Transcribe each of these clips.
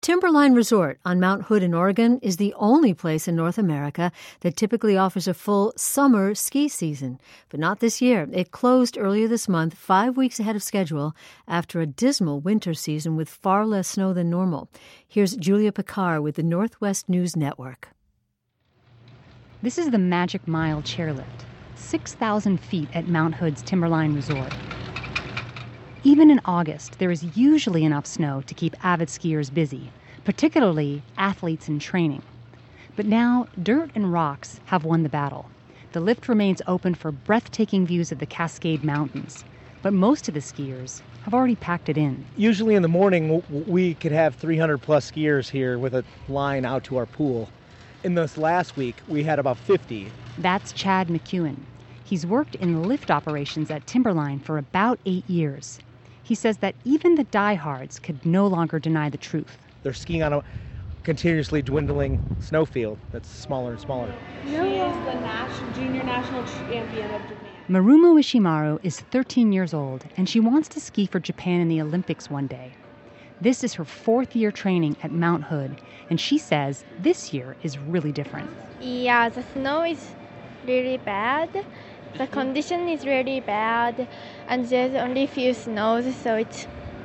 Timberline Resort on Mount Hood in Oregon is the only place in North America that typically offers a full summer ski season. But not this year. It closed earlier this month, 5 weeks ahead of schedule, after a dismal winter season with far less snow than normal. Here's Julia Picard with the Northwest News Network. This is the Magic Mile chairlift, 6,000 feet at Mount Hood's Timberline Resort. Even in August, there is usually enough snow to keep avid skiers busy, particularly athletes in training. But now, dirt and rocks have won the battle. The lift remains open for breathtaking views of the Cascade Mountains, but most of the skiers have already packed it in. Usually in the morning, we could have 300 plus skiers here with a line out to our pool. In this last week, we had about 50. That's Chad McEwen. He's worked in lift operations at Timberline for about 8 years. He says that even the diehards could no longer deny the truth. They're skiing on a continuously dwindling snowfield that's smaller and smaller. She is the junior national champion of Japan. Marumo Ishimaru is 13 years old, and she wants to ski for Japan in the Olympics one day. This is her 4th year training at Mount Hood, and she says this year is really different. Yeah, the snow is really bad. The condition is really bad, and there's only few snows, so it's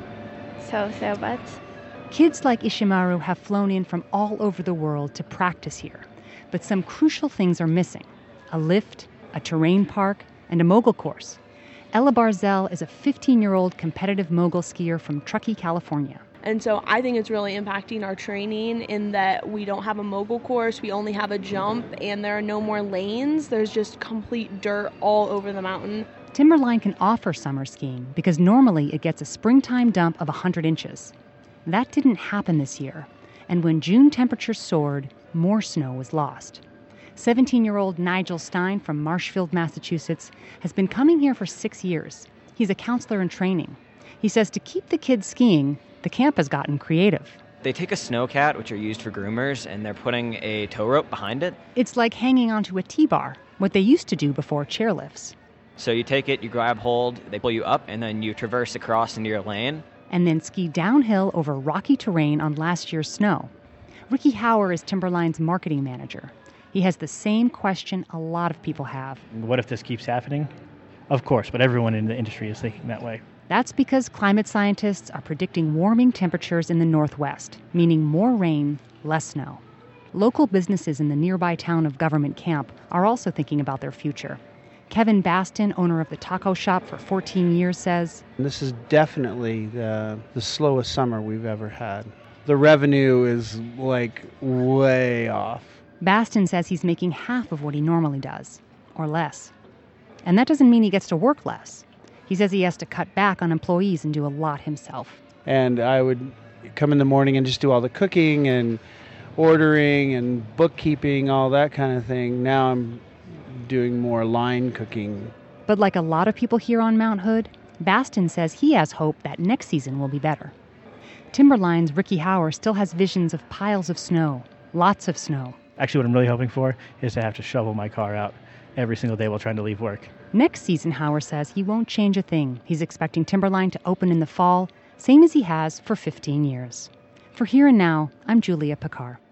so bad. Kids like Ishimaru have flown in from all over the world to practice here, but some crucial things are missing: a lift, a terrain park, and a mogul course. Ella Barzell is a 15-year-old competitive mogul skier from Truckee, California. And so I think it's really impacting our training in that we don't have a mogul course, we only have a jump, and there are no more lanes. There's just complete dirt all over the mountain. Timberline can offer summer skiing because normally it gets a springtime dump of 100 inches. That didn't happen this year, and when June temperatures soared, more snow was lost. 17-year-old Nigel Stein from Marshfield, Massachusetts, has been coming here for 6 years. He's a counselor in training. He says to keep the kids skiing, the camp has gotten creative. They take a snowcat, which are used for groomers, and they're putting a tow rope behind it. It's like hanging onto a T-bar, what they used to do before chairlifts. So you take it, you grab hold, they pull you up, and then you traverse across into your lane. And then ski downhill over rocky terrain on last year's snow. Ricky Hauer is Timberline's marketing manager. He has the same question a lot of people have. What if this keeps happening? Of course, but everyone in the industry is thinking that way. That's because climate scientists are predicting warming temperatures in the Northwest, meaning more rain, less snow. Local businesses in the nearby town of Government Camp are also thinking about their future. Kevin Baston, owner of the taco shop for 14 years, says, "This is definitely the slowest summer we've ever had. The revenue is way off." Baston says he's making half of what he normally does, or less. And that doesn't mean he gets to work less. He says he has to cut back on employees and do a lot himself. And I would come in the morning and just do all the cooking and ordering and bookkeeping, all that kind of thing. Now I'm doing more line cooking. But like a lot of people here on Mount Hood, Baston says he has hope that next season will be better. Timberline's Ricky Hauer still has visions of piles of snow, lots of snow. Actually, what I'm really hoping for is to have to shovel my car out every single day while trying to leave work. Next season, Hauer says he won't change a thing. He's expecting Timberline to open in the fall, same as he has for 15 years. For Here and Now, I'm Julia Picard.